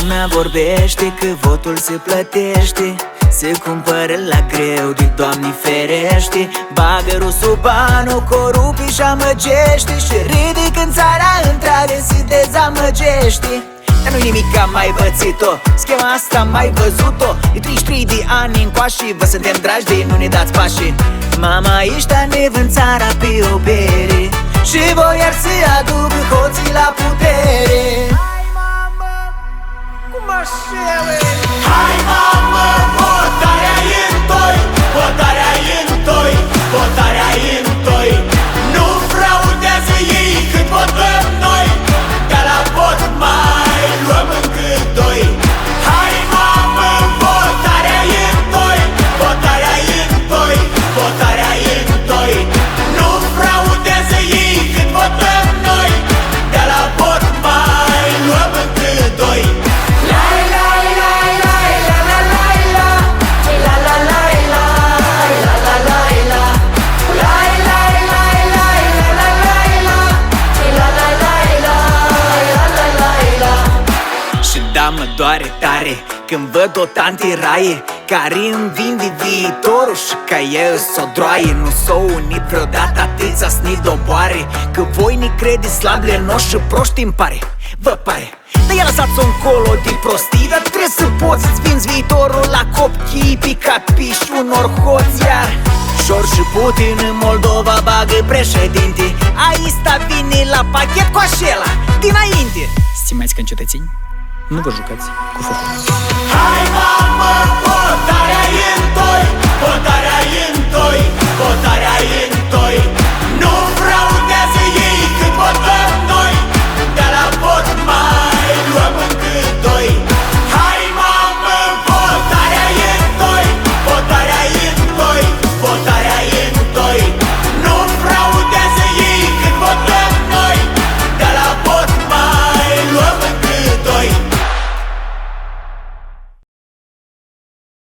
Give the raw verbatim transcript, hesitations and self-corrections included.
Lumea vorbește că votul se plătește, se cumpără la greu, de Doamne ferește. Bagă rusul banul, corupii și amăgește, și râde când țara întreagă se dezamăgește. Dar nu-i nimic, am mai pățit-o, schema asta am mai văzut-o. E treizeci și trei de ani încoași, vă suntem dragi de nu ne dați pașii. Mama ăștia ne vând țara pe o bere și voiar să aducă hoții la putere. Hai mamă, cum așa e? Hai mamă, votarea e întoi, votarea e întoi, votarea e întoi. Nu fraudează ei cât votăm noi, de la vot mai luăm încât doi. Hai mamă, votarea e întoi, votarea e întoi, votarea e întoi. Nu fraudează ei cât votăm noi, de la vot mai luăm încât doi. Da, mă doare tare când văd o tantiraie care îmi vinde viitorul și ca eu s-o droaie. Nu s-o unit vreodată atâția snid doboare, că voi ne credeți slab, lenoși și proști îmi pare. Vă pare? Dar i-a lăsat-o încolo de prostii, dar trebuie să poți să-ți vinzi viitorul la copchii picat piși unor hoți. Iar Șor și Putin în Moldova bagă președinte, Aista vine la pachet cu așela dinainte. Stimați concetățeni, nu vă jucați cu focul. Hai mamă, votarea e întoi, votarea e